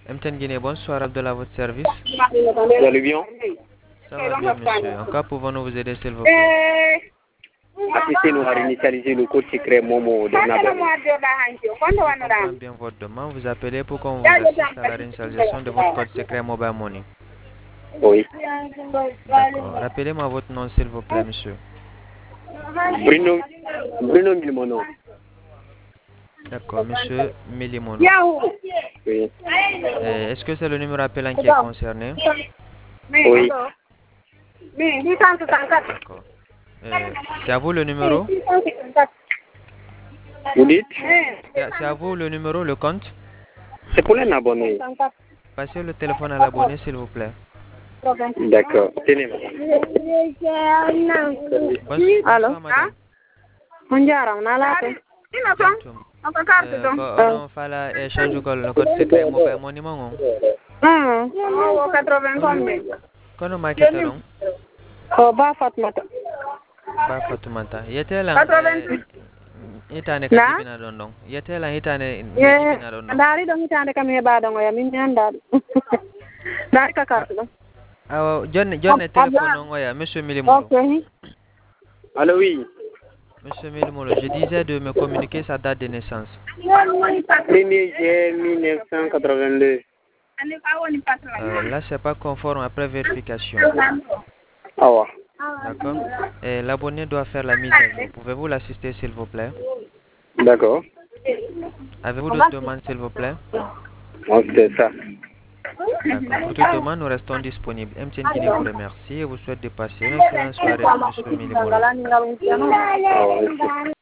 MTN Guinée, bonsoir, Abdallah, à votre service. Vous allez bien? Ça va bien, monsieur. En cas, pouvons-nous vous aider, s'il vous plaît? Assistez-nous à réinitialiser le code secret Momo de Nabel. Je comprends bien votre demande. Vous appelez pour qu'on vous assiste à la réinitialisation de votre code secret Mobile Money. Oui. D'accord. Rappelez-moi votre nom, s'il vous plaît, monsieur. Bruno Milmono. D'accord, monsieur Milimono. Oui. Est-ce que c'est le numéro appelant qui est concerné? Oui. D'accord. C'est à vous le numéro? Vous dites? C'est à vous le numéro, le compte? C'est pour un abonné. Passez le téléphone à l'abonné, s'il vous plaît. D'accord. Tenez, madame. Bonsoir, madame. On fait l'échange du code secret mobile money, mon. Kono makete long? Ba Fatmata. Ba Fatumata. Yetela hitane ka jibina don don. Yetela hitane jibina don don. Dari dong hitane kam heba dong ya min nyanda. Dari ka carte dong. Awa jonne téléphone on ya monsieur Milimolo. Okay. Allô, oui. Monsieur Milimolo, je disais de me communiquer sa date de naissance. 1er juillet 1982. Là, c'est pas conforme après vérification. Ah ouais. D'accord. Et l'abonné doit faire la mise à jour. Pouvez-vous l'assister, s'il vous plaît? D'accord. Avez-vous d'autres demandes, s'il vous plaît? Donc, c'est ça. D'accord. Pour toute demande, nous restons disponibles. MTN Guinée vous remercie et vous souhaite de passer une excellente soirée, monsieur Milimolo. Ah ouais,